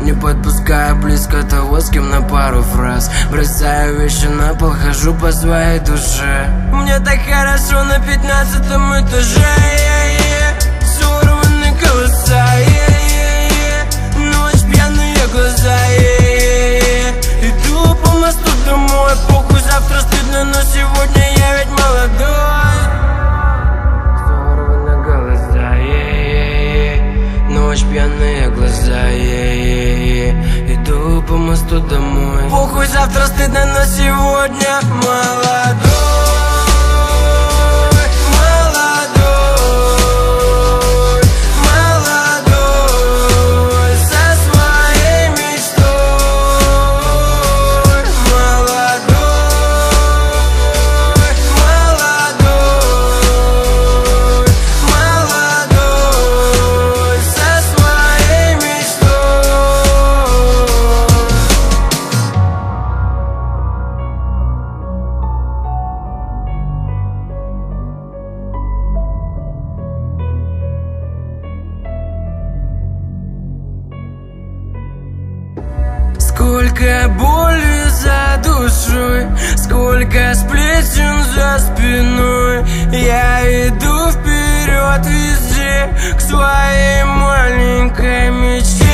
Не подпускаю близко того, с кем на пару фраз. Бросаю вещи на пол, хожу по своей душе. Мне так хорошо на 15-м этаже. Сорваны голоса, ночь, пьяные глаза. Иду по мосту домой, похуй, завтра стыдно, но сегодня я ведь молодой. Сорваны голоса, ночь, пьяные глаза. Иду по мосту домой, похуй, завтра стыдно, но сегодня молодой. Сколько боли за душой, сколько сплетен за спиной. Я иду вперед везде к своей маленькой мечте.